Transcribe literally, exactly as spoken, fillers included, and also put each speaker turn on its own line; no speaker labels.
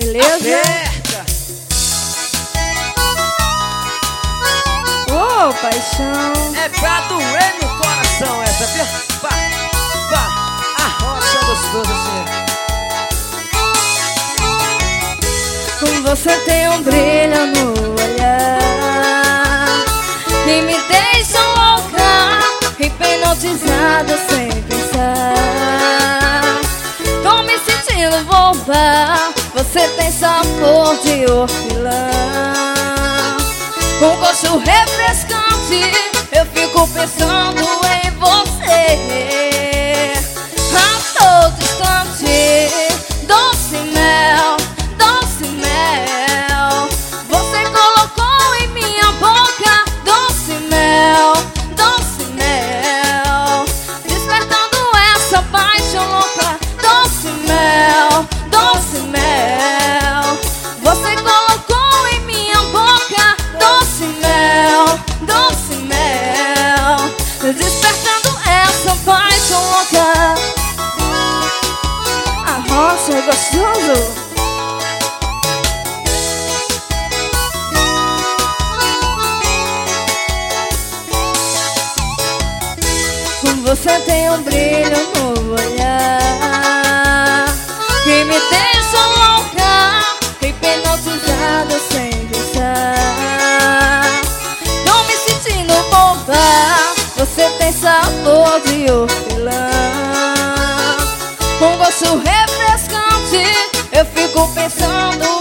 Beleza?
Aperta.
Ô, oh, paixão.
É pra doer no coração essa, viu? Pá, pá, a rocha é gostosa assim.
Você tem um brilho no olhar que me deixa louca, hipnotizada sem pensar. Tô me sentindo boba. Você tem sabor de hortelã, um gosto refrescante. Eu fico pensando em você a todo instante. Doce mel, doce mel, você colocou em minha boca. Doce mel, doce mel, despertando essa paixão louca. Doce mel, doce mel, você colocou em minha boca. Doce mel, doce mel, despertando essa paixão louca. A rocha é gostoso. Você tem um brilho no olhar que me deixa louca, hipnotizada sem pensar. Tô me sentindo boba. Você tem sabor de hortelã, um gosto refrescante. Eu fico pensando